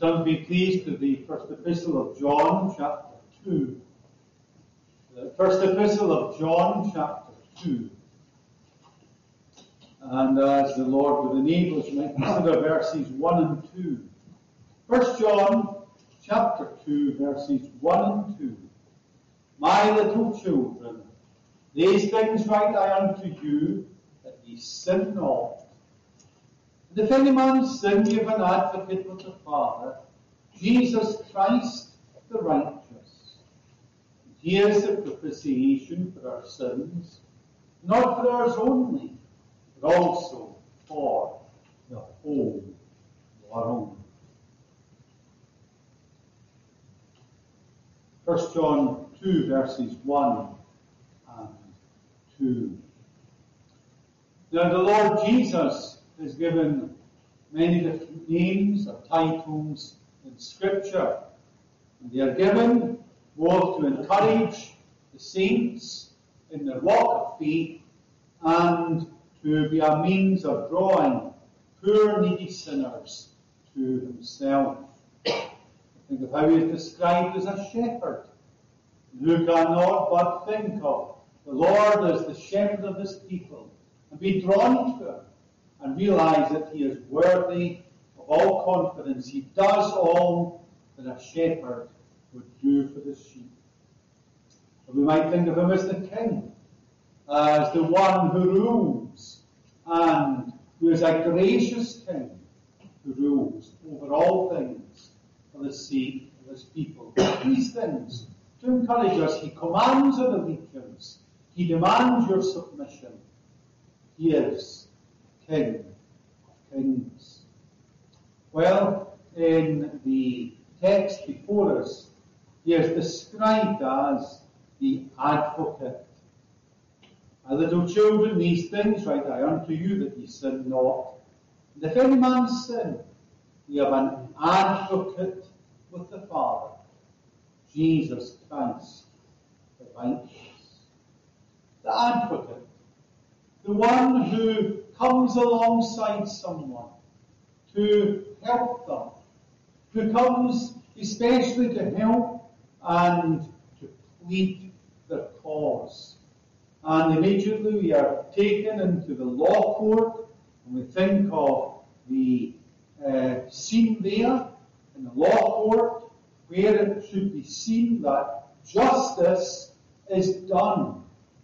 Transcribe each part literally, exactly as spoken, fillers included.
Turn be pleased to the first epistle of John, chapter two. The first epistle of John, chapter two. And as the Lord would enable us, we might consider verses one and two. First John, chapter two, verses one and two. My little children, these things write I unto you, that ye sin not. And if any man sin, ye have an advocate with the Father, Jesus Christ the righteous. And he is the propitiation for our sins, not for ours only, but also for the whole world. First John two, verses one and two. Now the Lord Jesus is given many different names or titles in Scripture. And they are given both to encourage the saints in their walk of faith and to be a means of drawing poor needy sinners to himself. Think of how he is described as a shepherd, who cannot but think of the Lord as the shepherd of his people and be drawn to him and realize that he is worthy of all confidence. He does all that a shepherd would do for the sheep. Or we might think of him as the king, as the one who rules and who is a gracious king who rules over all things for the sake of his people. These things to encourage us. He commands our allegiance. He demands your submission. He is King of Kings. Well, in the text before us, he is described as the advocate. My little children, these things write I unto you, that ye sin not. And if any man sin, we have an advocate with the Father, Jesus Christ the righteous. The advocate, the one who comes alongside someone to help them, who comes especially to help and to plead their cause. And immediately we are taken into the law court, and we think of the uh, scene there in the law court, where it should be seen that justice is done.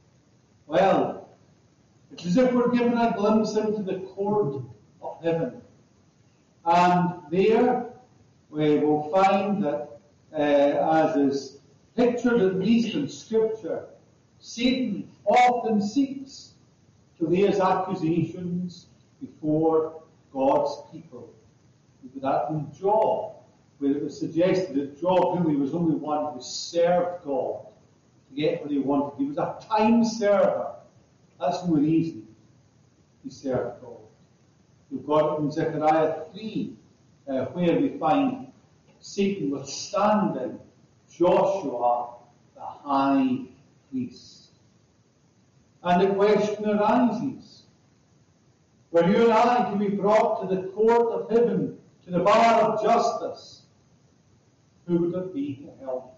Well, it's as if we're given a glimpse into the court of heaven. And there we will find that, uh, as is pictured at least in Scripture, Satan often seeks to lay his accusations before God's people. We did that in Job, where it was suggested that Job really was only one who served God to get what he wanted. He was a time server. That's no reason he served God. We've got it in Zechariah three, uh, where we find Satan withstanding Joshua, the high priest. And the question arises, were you and I to be brought to the court of heaven, to the bar of justice, who would it be to help?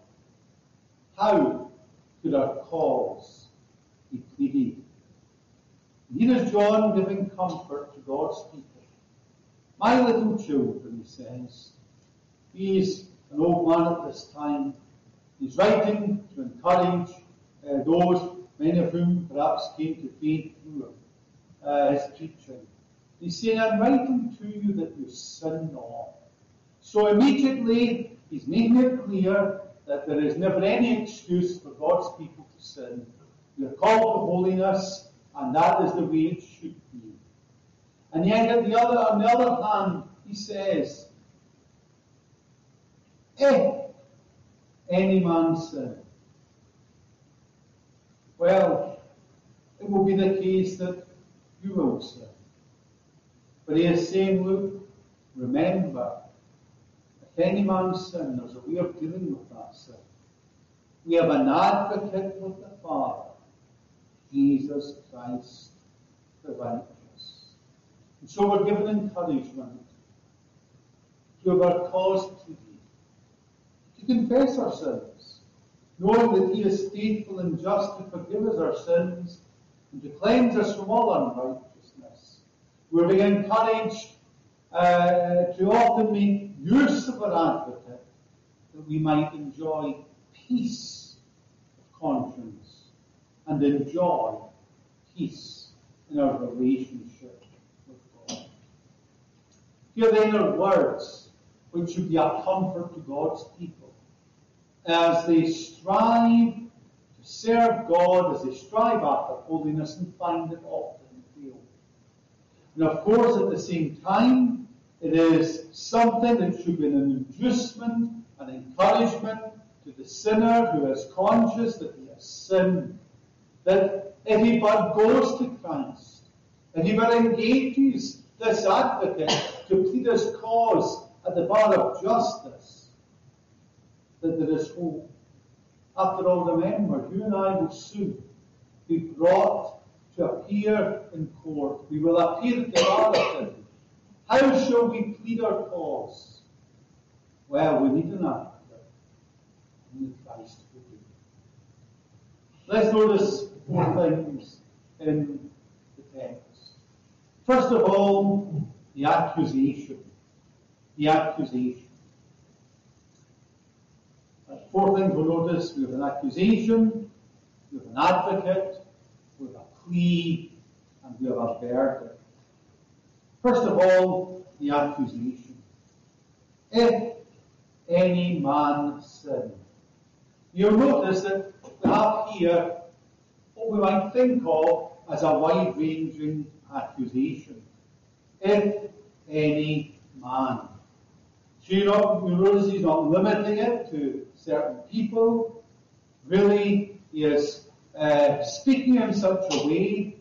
How could our cause be pleaded? And here is John giving comfort to God's people. My little children, he says. He is an old man at this time. He's writing to encourage uh, those, many of whom perhaps came to faith through uh, his preaching. He's saying, I'm writing to you that you sin not. So immediately, he's making it clear that there is never any excuse for God's people to sin. We are called to holiness, and that is the way it should be. And yet, at the other, on the other hand, he says, if any man sin, well, it will be the case that you will sin. But he is saying, look, remember, if any man sin, there's a way of dealing with that sin. We have an advocate with the Father, Jesus Christ the righteous. And so we're given encouragement to have our cause pleaded, to confess our sins, knowing that He is faithful and just to forgive us our sins and to cleanse us from all unrighteousness. We're being encouraged uh, to often make use of our advocate, that we might enjoy peace of conscience and enjoy peace in our relationship with God. Here then are words which should be a comfort to God's people as they strive to serve God, as they strive after holiness and find it often fail. And of course, at the same time, it is something that should be an inducement, an encouragement to the sinner who is conscious that he has sinned. That if he but goes to Christ, if he but engages this advocate to plead his cause at the bar of justice, that there is hope. After all, remember, you and I will soon be brought to appear in court. We will appear at the bar of him. How shall we plead our cause? Well, we need an advocate. Only Christ will do. Let's notice four things in the text. First of all, the accusation. The accusation. Uh, four things we'll notice. We have an accusation, we have an advocate, we have a plea, and we have a verdict. First of all, the accusation. If any man sin. You'll notice that we have here what we might think of as a wide-ranging accusation. If any man. So you know, you notice he's not limiting it to certain people. Really, he is uh, speaking in such a way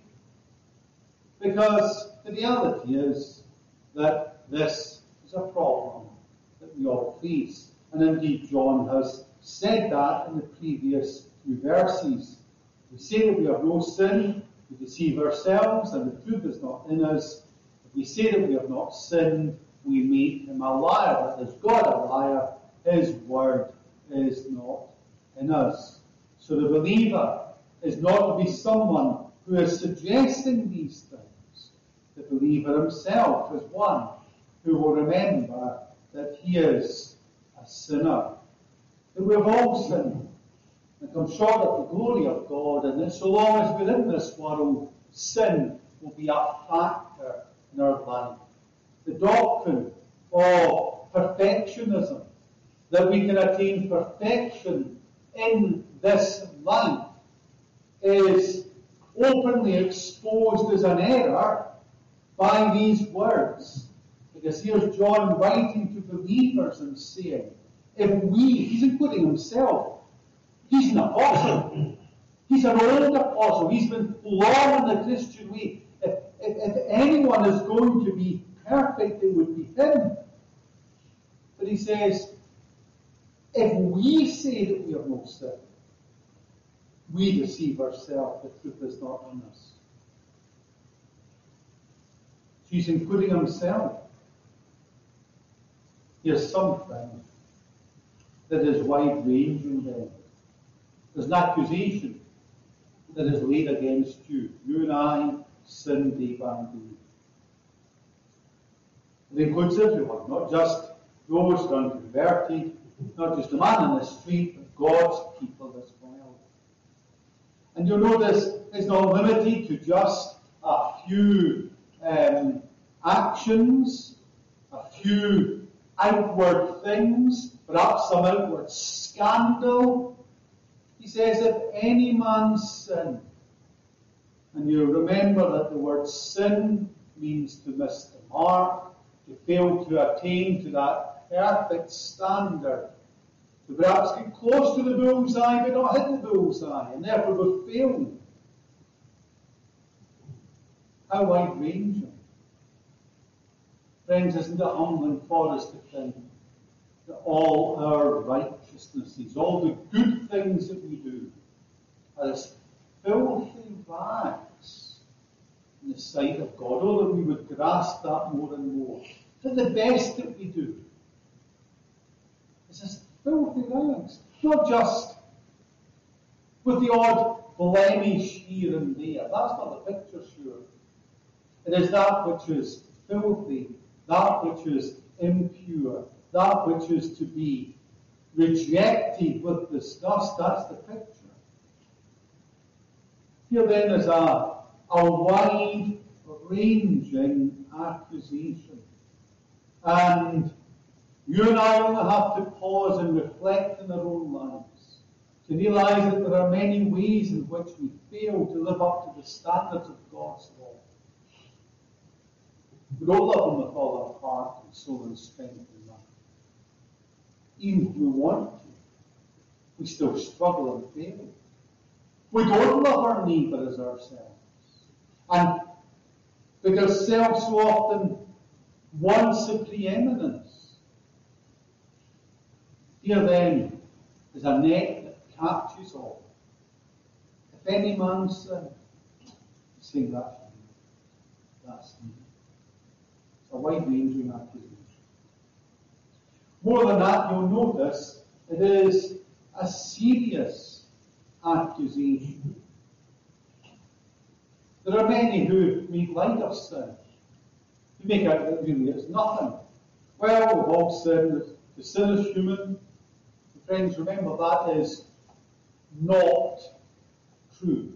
because the reality is that this is a problem that we all face. And indeed, John has said that in the previous few verses. We say that we have no sin, we deceive ourselves, and the truth is not in us. If we say that we have not sinned, we make him a liar. That is God a liar, his word is not in us. So the believer is not to be someone who is suggesting these things. The believer himself is one who will remember that he is a sinner. That we have all sinned and come short of the glory of God, and that so long as we're in this world, sin will be a factor in our life. The doctrine of perfectionism, that we can attain perfection in this life, is openly exposed as an error by these words. Because here's John writing to believers and saying, if we, he's including himself, he's an apostle, he's an old apostle, he's been long in the Christian way. If, if, if anyone is going to be perfect, it would be him. But he says, if we say that we have no sin, we deceive ourselves, the truth is not in us. He's including himself. Here's something that is wide-ranging then. There's an accusation that is laid against you. You and I sin day by day. It includes everyone, not just those who are converted, not just the man in the street, but God's people as well. And you'll notice it's not limited to just a few um, actions, a few outward things, perhaps some outward scandal. He says, if any man sin, and you remember that the word sin means to miss the mark, to fail to attain to that perfect standard, to perhaps get close to the bullseye but not hit the bullseye, and therefore will fail. How wide-ranging. Friends, isn't it humbling for us to think that all our righteousnesses, all the good things that we do, are as filthy rags in the sight of God? Oh, that we would grasp that more and more. That the best that we do, filthy rags. Not just with the odd blemish here and there. That's not the picture, sure. It is that which is filthy, that which is impure, that which is to be rejected with disgust. That's the picture. Here then is a, a wide-ranging accusation. And you and I only have to pause and reflect in our own lives to realize that there are many ways in which we fail to live up to the standards of God's law. We don't love Him with all our heart and soul and strength and mind. Even if we want to, we still struggle and fail. We don't love our neighbour as ourselves. And because self so often wants the preeminence. Here then is a net that catches all. If any man sin, saying that's me. That's me. It's a wide-ranging accusation. More than that, you'll notice it is a serious accusation. There are many who make light of sin. Who make out that really it's nothing. Well, we've all sinned. The sin is human. Friends, remember that is not true.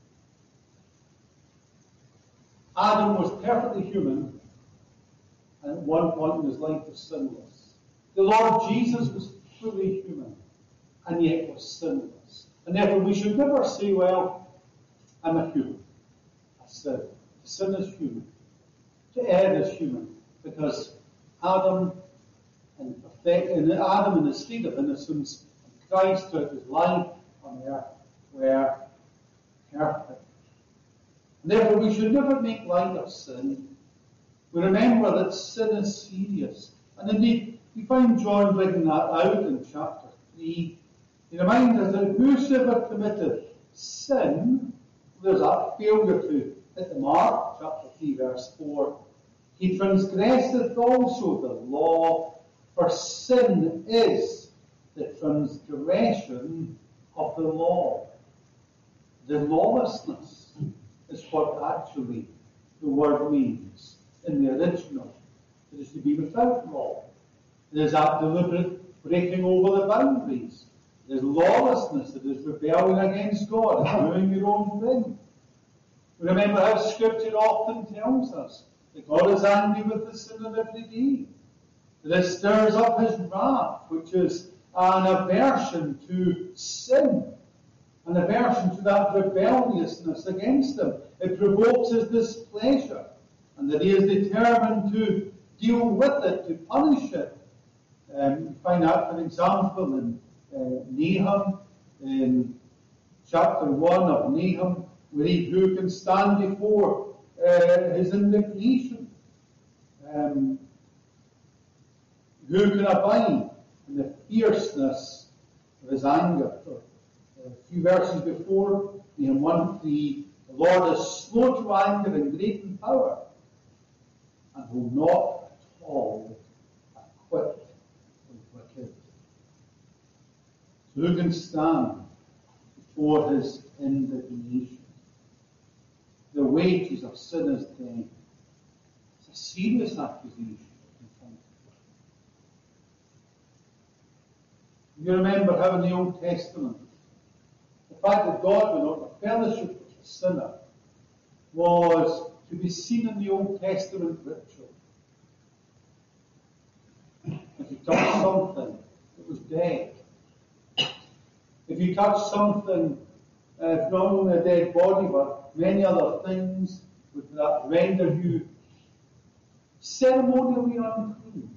Adam was perfectly human, and at one point in his life was sinless. The Lord Jesus was fully human, and yet was sinless. And therefore we should never say, well, I'm a human. I sin. Sin is human. To err is human. Because Adam and, and Adam in the state of innocence and Christ throughout his life on earth were perfect. And therefore we should never make light of sin. We remember that sin is serious. And indeed, we find John bringing that out in chapter three. He reminds us that whosoever committed sin, there's that failure to hit the mark, chapter three, verse four. He transgresseth also the law, for sin is the transgression of the law. The lawlessness is what actually the word means in the original. It is to be without law. It is that deliberate breaking over the boundaries. It is lawlessness. It is rebelling against God. It's doing your own thing. Remember how Scripture often tells us that God is angry with the sinner every day. That it stirs up His wrath, which is an aversion to sin, an aversion to that rebelliousness against Him. It provokes His displeasure, and that He is determined to deal with it, to punish it. Um, you find that, for example, in uh, Nahum, in chapter one of Nahum, we read, who can stand before uh, his indignation? Um, who can abide in the fierceness of his anger? So, a few verses before, Nahum one three, the Lord is slow to anger and great in power, and will not at all acquit the wicked. So who can stand before his indignation? The wages of sin is death. It's a serious accusation. You remember how in the Old Testament, the fact that God would not fellowship with the sinner was to be seen in the Old Testament ritual. If you touched something, it was dead. If you touched something, uh, not only a dead body, but many other things would that render you ceremonially unclean.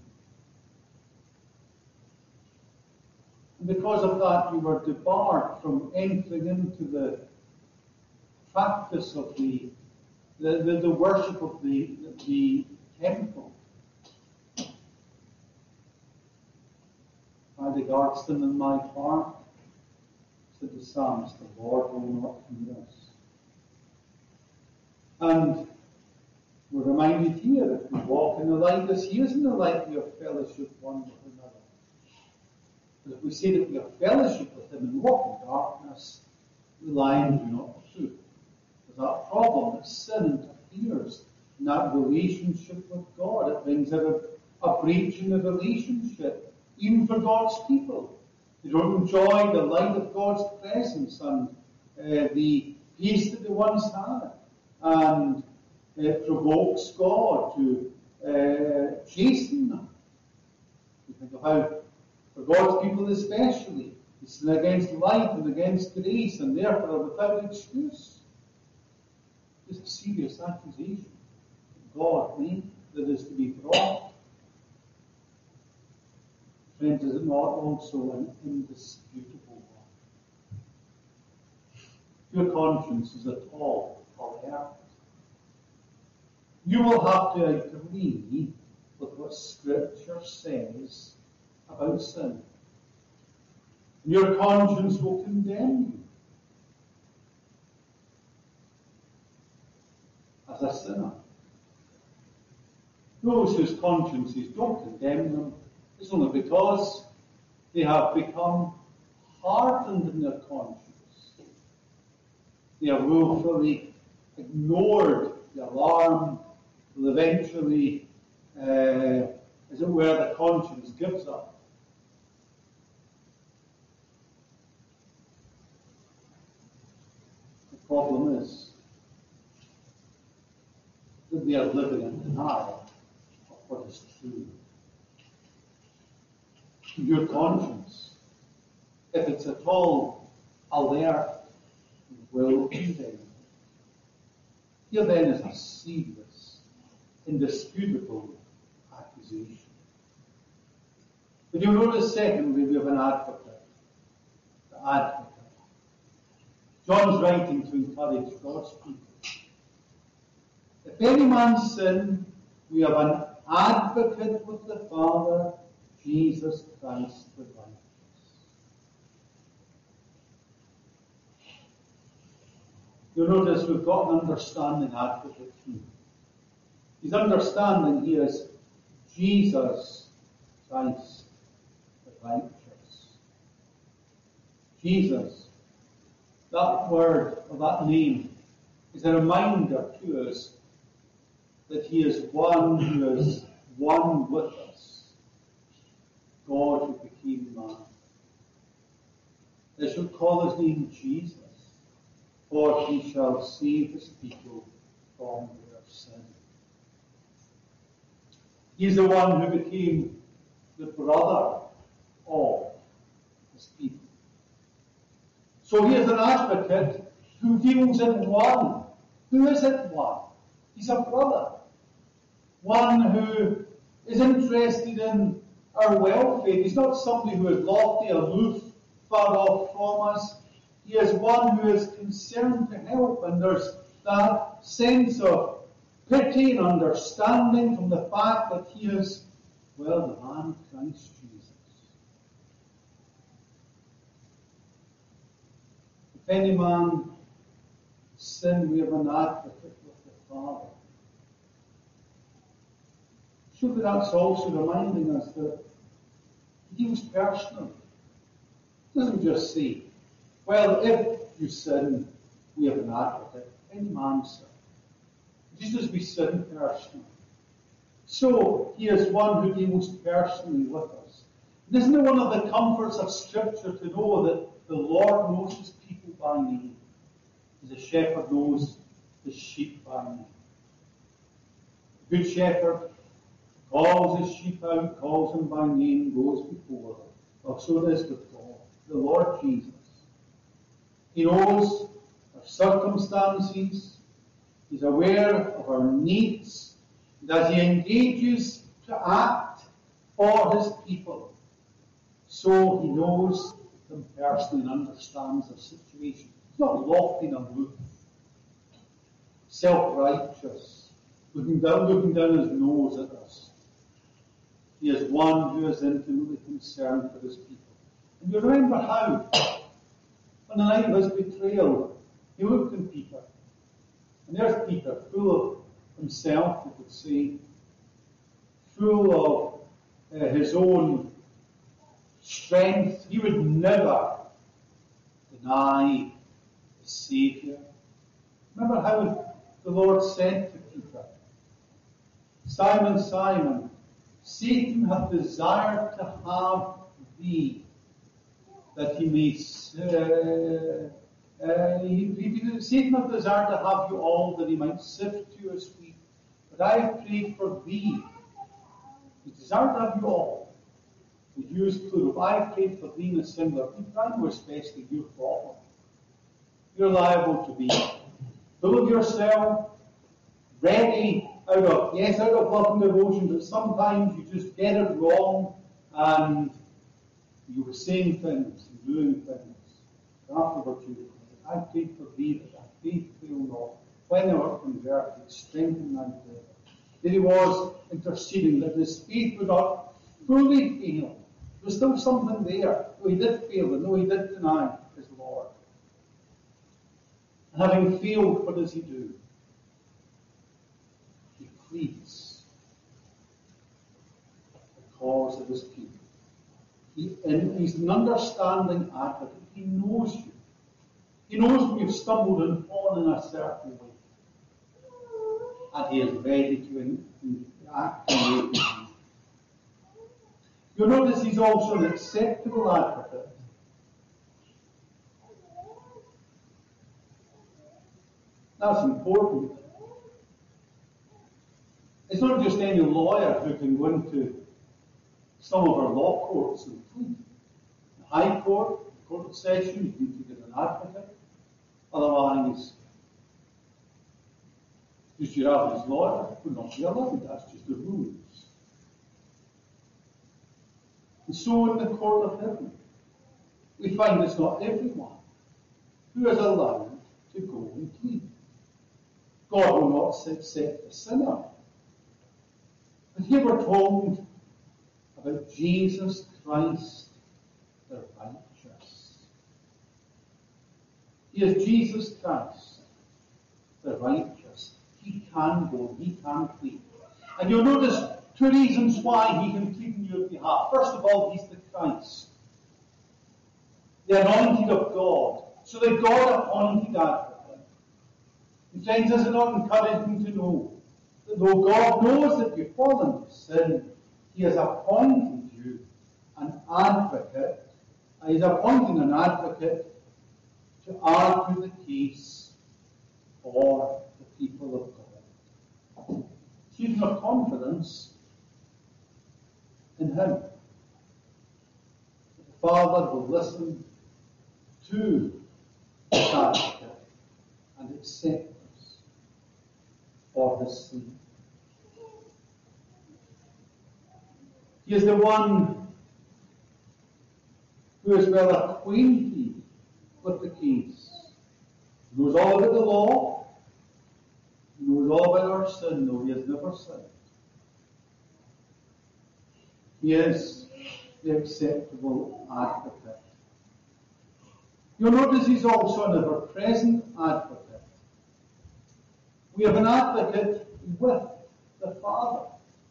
And because of that, you were debarred from entering into the practice of the the, the, the worship of the, the temple. I regard them in my heart, said the psalmist, the Lord will not hear us. And we're reminded here, if we walk in the light as He is in the light, we have fellowship one with another. But if we say that we have fellowship with him and walk in darkness, we lie and do not the truth. There's that problem that sin interferes in that relationship with God. It brings about a breach in the relationship, even for God's people. They don't enjoy the light of God's presence and uh, the peace that they once had. And it provokes God to uh, chasten them. You think of how, for God's people especially, they sin against light and against grace, and therefore are without excuse. It's a serious accusation that God made that is to be brought. Friends, is it not also an indisputable one? Your conscience is at all alert. You will have to agree with what Scripture says about sin. And your conscience will condemn you as a sinner. Those whose consciences don't condemn them, it's only because they have become hardened in their conscience. They have willfully ignored the alarm will eventually, uh, as it were, the conscience gives up. The problem is that they are living in denial of what is true. Your conscience, if it's at all alert, will condemn you. Here then is a serious, indisputable accusation. But you notice, secondly, we have an advocate. The advocate. John's writing to encourage God's people. If any man sin, we have an advocate with the Father, Jesus Christ the righteous. You'll notice we've got an understanding advocate here. His understanding here is Jesus Christ the righteous. Jesus, that word or that name, is a reminder to us that he is one who is one with us. God who became man. They shall call his name Jesus, for he shall save his people from their sin. He is the one who became the brother of his people. So he is an advocate who deals in one. Who is it one? He's a brother. One who is interested in our welfare. He's not somebody who is lofty, aloof, far off from us. He is one who is concerned to help, and there's that sense of pity and understanding from the fact that he is, well, the man Christ Jesus. If any man sin, we have an advocate with the Father. Surely that's also reminding us that he deals personally. He doesn't just say, well, if you sin, we have an advocate. Any man sin. Jesus, we sin personally. So, he is one who deals personally with us. And isn't it one of the comforts of Scripture to know that the Lord knows his people by name, as a shepherd knows his sheep by name? The good shepherd calls his sheep out, calls them by name, goes before them. Well, so it is with God, the Lord Jesus. He knows our circumstances. He's aware of our needs. And as he engages to act for his people, so he knows them personally and understands their situation. He's not lofty and aloof, self-righteous, looking down, looking down his nose at us. He is one who is intimately concerned for his people. And you remember how, on the night of his betrayal, he looked at Peter. And there's Peter, full of himself, you could say, full of uh, his own strength. He would never deny the Saviour. Remember how the Lord said to Peter, Simon, Simon, Satan hath desired to have thee, that he may, uh, uh, he, he, Satan hath desired to have you all, that he might sift you as wheat. But I have prayed for thee. He desired to have you all. We use plural. I have prayed for thee in a singular. I know especially your problem. You're liable to be full of yourself, ready out of, yes, out of love and devotion, but sometimes you just get it wrong and you were saying things and doing things. And afterwards you I prayed for thee that thy faith fail not. When thou art converted, strengthen thy faith. There he was interceding that his faith would not fully fail. There was still something there. Though he did fail, and though he did deny his Lord. And having failed, what does he do? He pleads the cause of his people. He, and he's an understanding advocate. He knows you. He knows when you've stumbled and fallen in a certain way. And he is ready to in, in, act in with you. You'll notice he's also an acceptable advocate. That's important. It's not just any lawyer who can go into some of our law courts and plead. The High Court, the Court of Session, you need to get an advocate. Otherwise, just your average lawyer would not be allowed. That's just the rules. And so in the court of heaven, we find it's not everyone who is allowed to go and plead. God will not accept a sinner. But here we're told about Jesus Christ, the righteous. He is Jesus Christ, the righteous. He can go, he can plead. And you'll notice two reasons why he can plead on your behalf. First of all, he's the Christ, the anointed of God. So the God appointed advocate. And friends, is it not encouraging to know that though God knows that you've fallen to sin, he has appointed you an advocate. He is appointing an advocate to argue the case for the people of God. So you can have confidence in him. The Father will listen to the advocate and accept us for his sin. He is the one who is well acquainted with the case. He knows all about the law. He knows all about our sin, though he has never sinned. He is the acceptable advocate. You'll notice he's also an ever-present advocate. We have an advocate with the Father.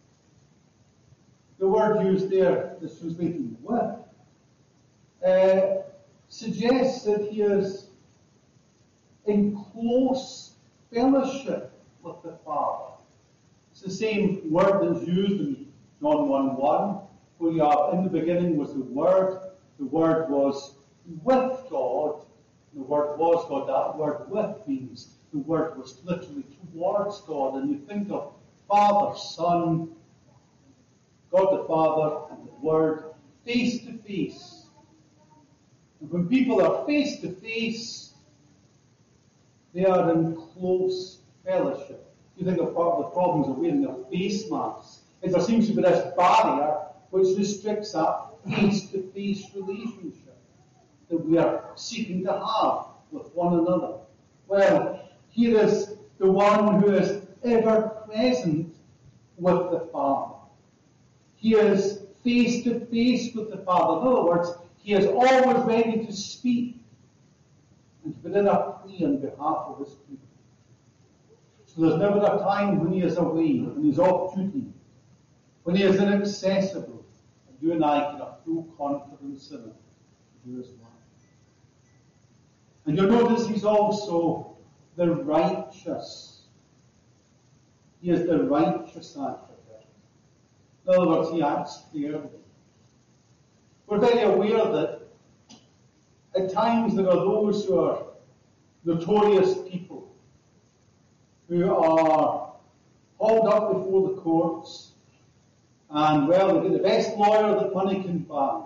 The word used there, this translated with, uh, suggests that he is in close fellowship with the Father. It's the same word that's used in John one one, where you have, in the beginning was the Word, the Word was with God, the Word was God. That word with means the Word was literally towards God. And you think of Father, Son, God the Father, and the Word face to face. And when people are face to face, they are in close fellowship. You think of part of the problems of wearing a face mask. Is there seems to be this barrier which restricts that face-to-face relationship that we are seeking to have with one another. Well, here is the one who is ever present with the Father. He is face to face with the Father. In other words, he is always ready to speak and to put in a plea on behalf of his people. So there's never a time when he is away, when he is off duty, when he is inaccessible. you and I can have full confidence in him to do his work. And you'll notice he's also the righteous. He is the righteous advocate. In other words, he acts fairly. We're very aware that at times there are those who are notorious people who are hauled up before the courts, and, well, they get the best lawyer that money can buy.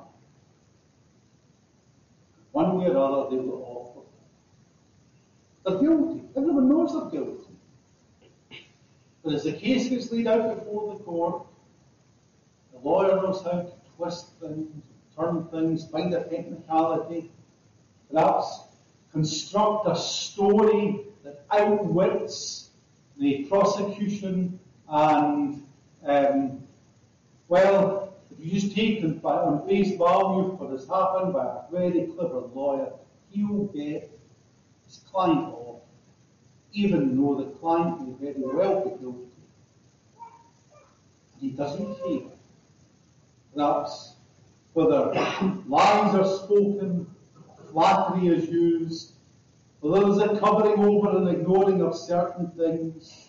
One way or other, they will offer. They're guilty. Everyone knows they're guilty. But as the case gets laid out before the court, the lawyer knows how to twist things, turn things, find a technicality, perhaps construct a story that outwits the prosecution, and, um, well, if you just take it on face value what has happened by a very clever lawyer, he'll get his client off, even though the client may very well be guilty. And he doesn't care. Perhaps whether lies are spoken, flattery is used, whether there's a covering over and ignoring of certain things.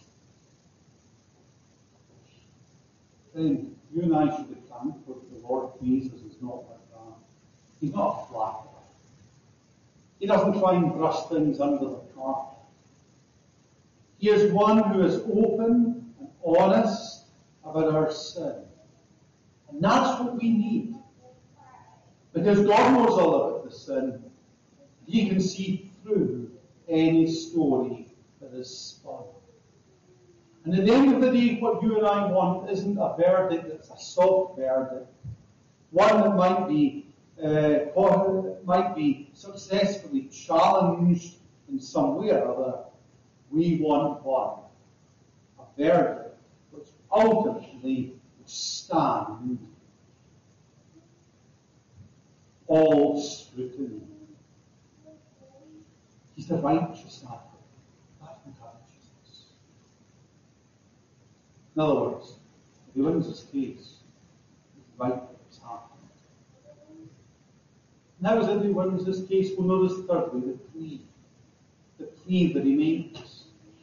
Then you and I should be thankful that the Lord Jesus is not like that. He's not a flatterer. He doesn't try and brush things under the carpet. He is one who is open and honest about our sin. And that's what we need. Because God knows all about the sin. He can see through any story that is spun. And at the end of the day, what you and I want isn't a verdict that's a soft verdict. One that might be, uh, might be successfully challenged in some way or other. We want one. A verdict which ultimately will stand all scrutiny. He's the righteous advocate. That's righteousness. In other words, if he wins his case, it's right that it's happened. Now, as if he wins his case, we'll notice thirdly the plea. The plea that he makes.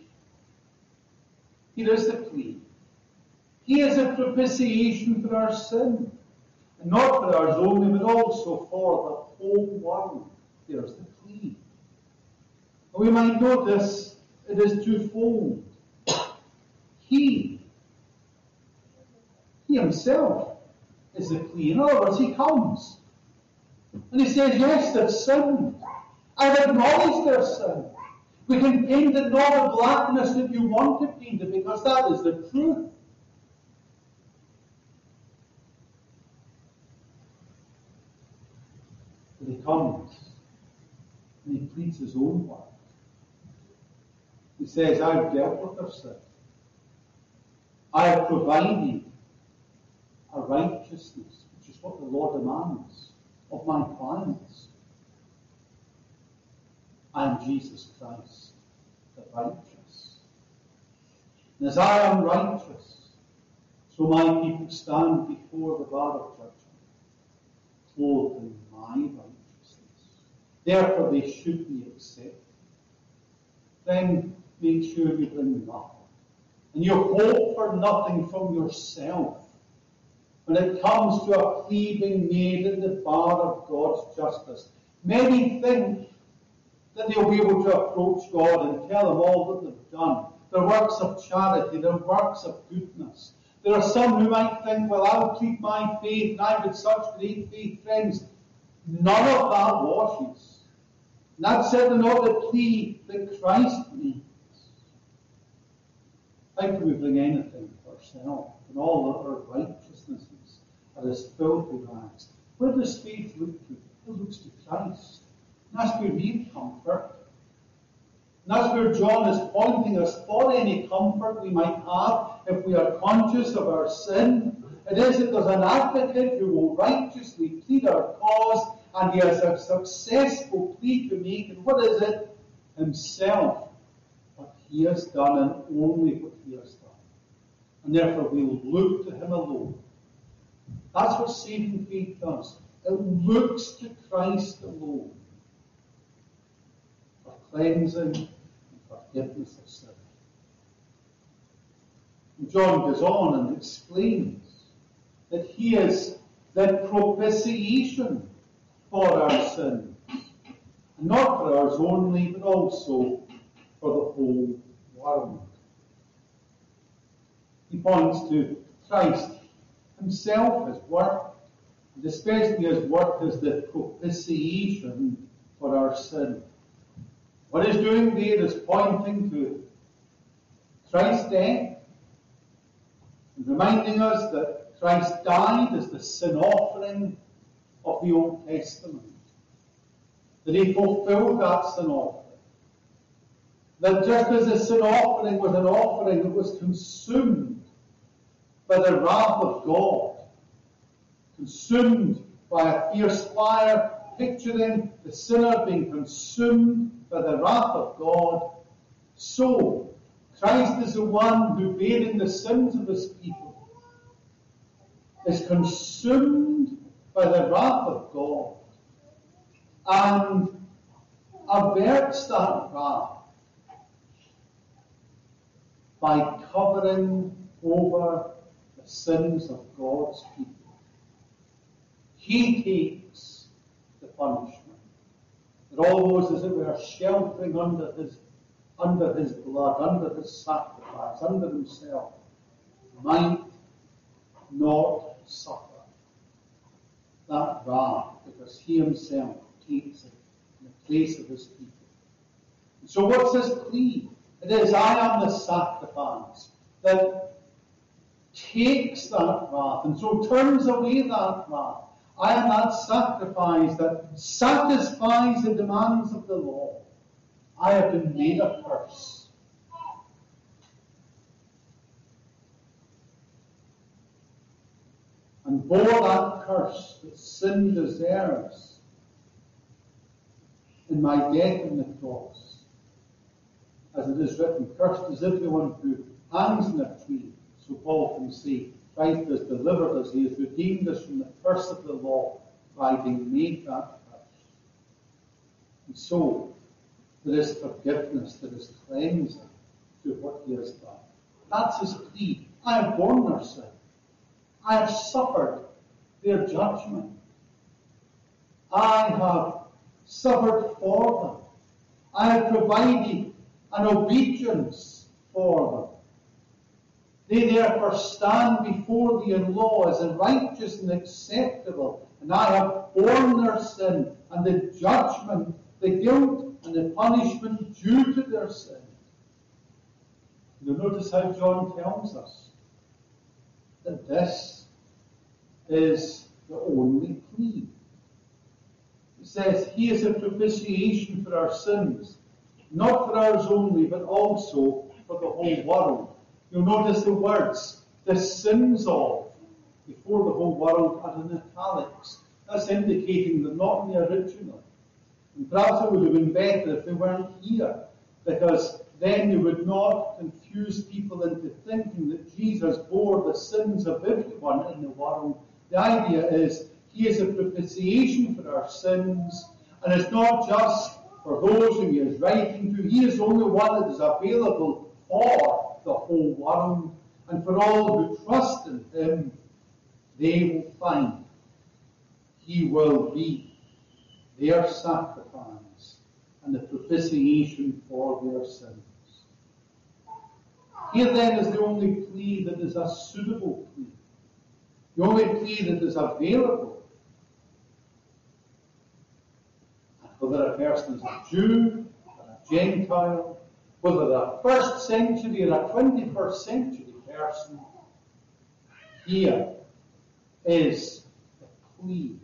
Here is the plea. He is a propitiation for our sin. And not for ours only, but also for the whole world. There's the plea. And we might notice it is twofold. He, he himself is the plea. In other words, he comes. And he says, yes, they've sinned. I've acknowledged their sin. We can paint it not the blackness that you want to paint it, because that is the truth. But he comes and he pleads his own work. He says, I've dealt with their sin. I have provided a righteousness, which is what the law demands of my clients. I am Jesus Christ, the righteous. And as I am righteous, so my people stand before the bar of judgment, clothed in my righteousness. Therefore they should be accepted. Then make sure you bring nothing. And you hope for nothing from yourself. When it comes to a plea being made in the bar of God's justice, many think that they'll be able to approach God and tell him all that they've done. Their works of charity, their works of goodness. There are some who might think, well, I'll plead my faith, and I'm with such great faith, friends. None of that washes. And that's certainly not the plea that Christ makes. How can we bring anything for ourselves when all of our righteousnesses are as filthy rags? Where does faith look to? It looks to Christ. And that's where we comfort. And that's where John is pointing us for any comfort we might have if we are conscious of our sin. It is that there's an advocate who will righteously plead our cause, and he has a successful plea to make. And what is it? Himself. What he has done, and only what he has done. And therefore we will look to him alone That's what saving faith does. It looks to Christ alone for cleansing and forgiveness of sin. And John goes on and explains that he is the propitiation for our sins. And not for ours only, but also for the whole world. He points to Christ himself, his work, and especially his work as the propitiation for our sin. What he's doing there is pointing to Christ's death and reminding us that Christ died as the sin offering of the Old Testament. That he fulfilled that sin offering. That just as the sin offering was an offering that was consumed by the wrath of God, consumed by a fierce fire, picturing the sinner being consumed by the wrath of God, so Christ is the one who, bearing the sins of his people, is consumed by the wrath of God and averts that wrath by covering over the sins of God's people. He takes the punishment that all those, as it were, sheltering under his, under his blood, under his sacrifice, under himself, might not suffer that wrath, because he himself takes it in the place of his people. And so what's this plea? It is, I am the sacrifice that takes that wrath, and so turns away that wrath. I am that sacrifice that satisfies the demands of the law. I have been made a curse. And bore that curse that sin deserves in my death on the cross. As it is written, cursed is everyone who hangs in a tree. So Paul can say, Christ has delivered us, he has redeemed us from the curse of the law by being made that curse. And so, there is forgiveness, there is cleansing through what he has done. That's his plea. I have borne their sin. I have suffered their judgment. I have suffered for them. I have provided an obedience for them. They therefore stand before thee in law as righteous and acceptable, and I have borne their sin and the judgment, the guilt and the punishment due to their sin. You'll notice how John tells us that this is the only plea. It says, he is a propitiation for our sins, not for ours only, but also for the whole world. You'll notice the words, the sins of, before the whole world are in italics. That's indicating they're not in the original. And perhaps it would have been better if they weren't here, because then you would not confuse people into thinking that Jesus bore the sins of everyone in the world. The idea is, he is a propitiation for our sins, and it's not just for those whom he is writing to. He is the only one that is available for the whole world, and for all who trust in him, they will find he will be their sacrifice and the propitiation for their sins. Here then is the only plea that is a suitable plea, the only plea that is available. And whether a person is a Jew or a Gentile, whether a first century or a twenty-first century person, here is the plea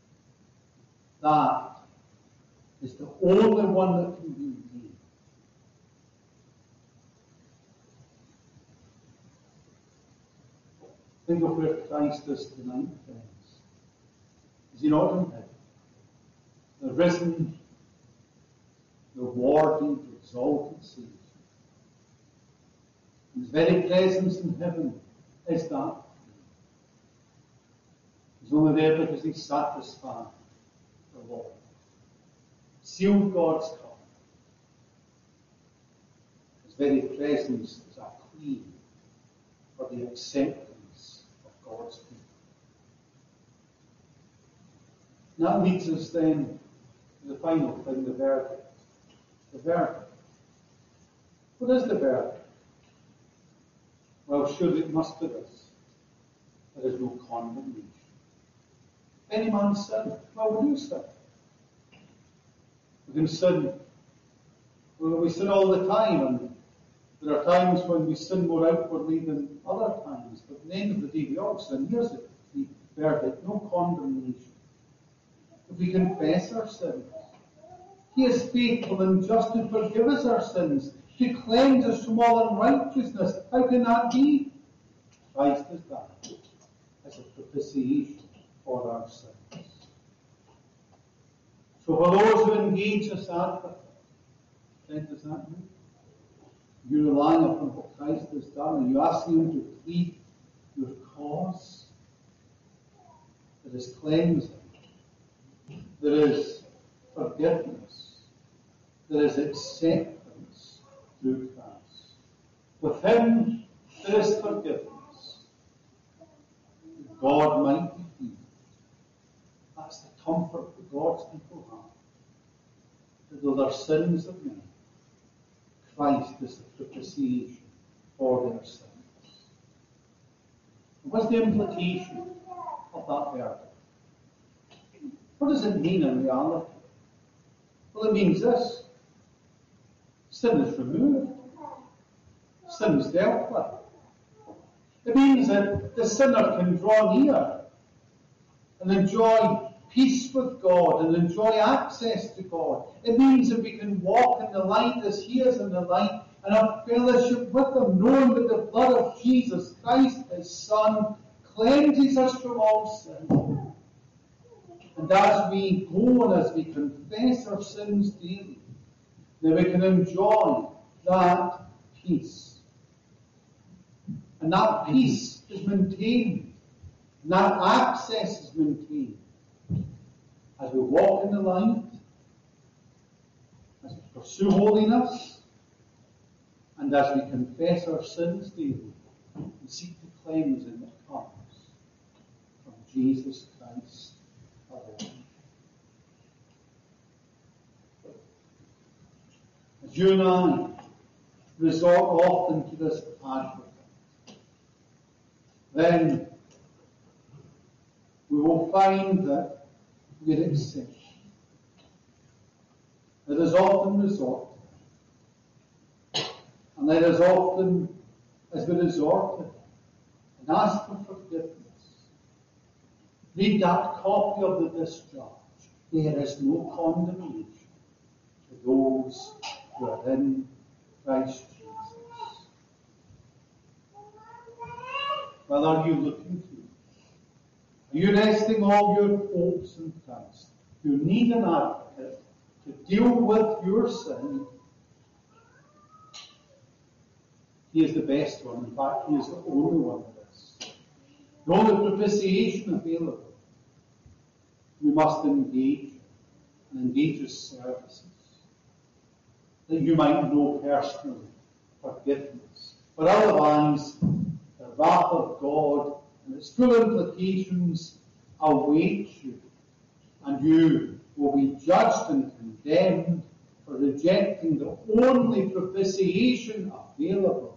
that is the only one that can be made. Think of where Christ is tonight, friends. Is he not in heaven? The risen, the rewarded, exalted Saviour. His very presence in heaven is that. He's only there because he satisfied the law. Sealed God's covenant. His very presence is a plea for the acceptance of God's people. And that leads us then to the final thing, the verdict. The verdict. What is the verdict? Well, surely it must be this. There is no condemnation. If any man sin, well, we do sin. We can sin. Well, we sin all the time, and there are times when we sin more outwardly than other times. But at the end of the day, we all sin. Here's the verdict: no condemnation. If we confess our sins, He is faithful and just to forgive us our sins, to cleanse us from all unrighteousness. How can that be? Christ has died as a propitiation for our sins. So for those who engage this advocate, what does that mean? You're relying upon what Christ has done, and you ask Him to plead your cause. There is cleansing. There is forgiveness. There is acceptance through Christ. With Him, there is forgiveness. God might be pleased. That's the comfort that God's people have. That though their sins are many, Christ is the propitiation for their sins. And what's the implication of that verdict? What does it mean in reality? Well, it means this. Sin is removed. Sin is dealt with. It means that the sinner can draw near and enjoy peace with God and enjoy access to God. It means that we can walk in the light as He is in the light and have fellowship with Him, knowing that the blood of Jesus Christ, His Son, cleanses us from all sin. And as we go and as we confess our sins daily, then we can enjoy that peace. And that peace is maintained. And that access is maintained. As we walk in the light, as we pursue holiness, and as we confess our sins daily, and seek the cleansing that comes from Jesus Christ alone. As you and I resort often to this advocate, then we will find that we accept. It is often resort to, and it is often as we resort to and ask for forgiveness. Read that copy of the discharge. There is no condemnation to those who are in Christ Jesus. Well, are you looking to? Are you resting all your hopes in Christ? You need an advocate to deal with your sin. He is the best one. In fact, He is the only one of this. The only propitiation available. You must engage and engage His services, that you might know personally forgiveness. But otherwise, the wrath of God and its full implications await you, and you will be judged and condemned for rejecting the only propitiation available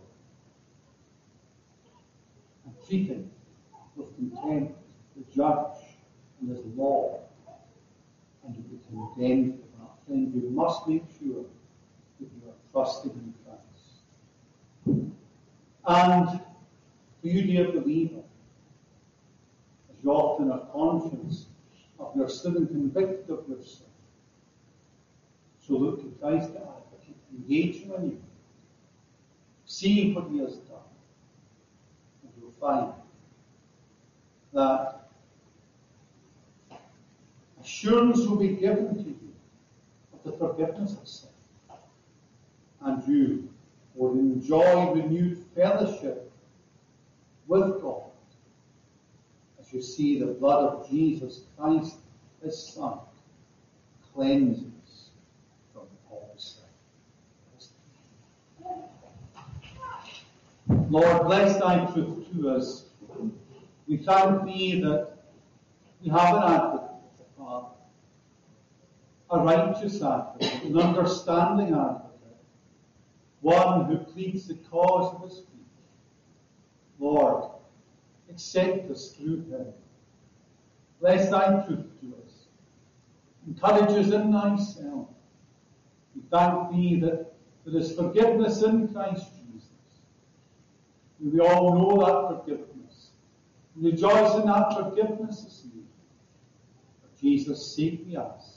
and treating with contempt the judge and His law, and you'll be condemned for that. Then you must make sure that you are trusting in Christ. And for you, dear believer, as you often are conscious of your sin and convicted of your sin, so look to Christ the advocate, engage Him anew, see what He has done, and you'll find that assurance will be given to you of the forgiveness of sin, and you will enjoy renewed fellowship with God as you see, the blood of Jesus Christ, his Son, cleanses from all sin. Lord, bless thy truth to us. We thank thee that we have an advocate with the Father, a righteous advocate, an understanding advocate, one who pleads the cause of his people. Lord, accept us through him. Bless thy truth to us. Encourage us in thyself. We thank thee that there is forgiveness in Christ Jesus. May we all know that forgiveness. And rejoice in that forgiveness this evening. For Jesus' sake we ask.